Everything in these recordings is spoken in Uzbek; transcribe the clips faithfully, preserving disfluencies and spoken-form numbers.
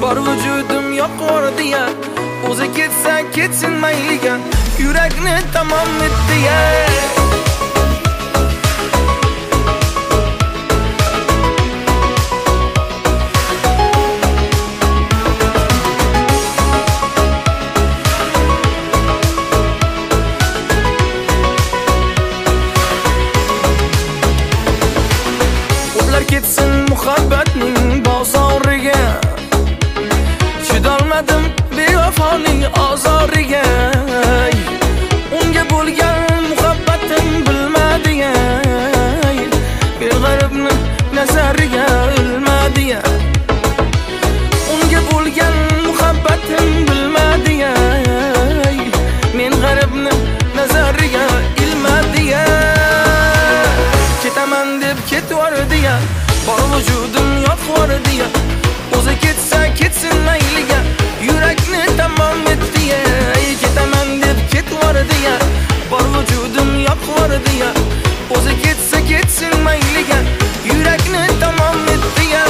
bor vujudim yo'q ya. O'zi ketsa ketsin mayliga, yurakni tamom etdi ya. Ketsin muhabbatning bozoriga, chidolmadim bevafoning azoriga. Unga bo'lgan muhabbatim bilmadi ya, bir g'aribni nazariga o'lmadi ya. Unga bo'lgan muhabbatim bilmadi ya, men g'aribni nazariga ilmadi ya. Ketaman deb ketvordi ya, bor vujudim yo'q ya. O'zi ketsa ketsin mayliga, yurakni tamom etdi ya. Ketaman deb ketvordi ya, bor vujudim yo'q ya. O'zi ketsa ketsin mayliga, yurakni tamom etdi ya.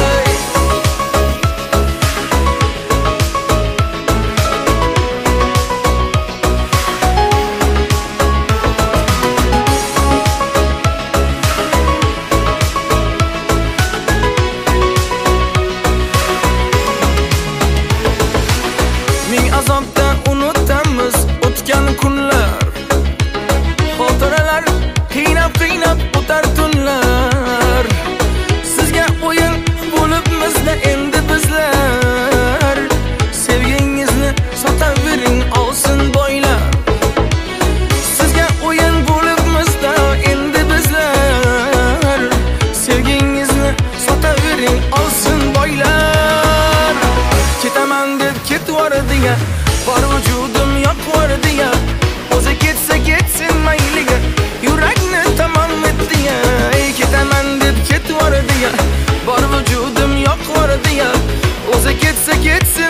Azobda unutamiz o'tgan kunlar, xotiralar qiynab-qiynab o'tar tunlar. Sizga o'yin bo'libmizda endi bizlar, sevgingizni sotavering olsin boylar. Sizga o'yin bo'libmizda endi bizlar, sevgingizni sotavering olsin boylar. Ketaman deb ketvordi ya, bor vujudim yo'q ya. O'zi ketsa ketsin mayliga, yurakni tamom etdi ya. Ketaman deb ketvordi ya, bor vujudim yo'q ya. O'zi ketsa ketsin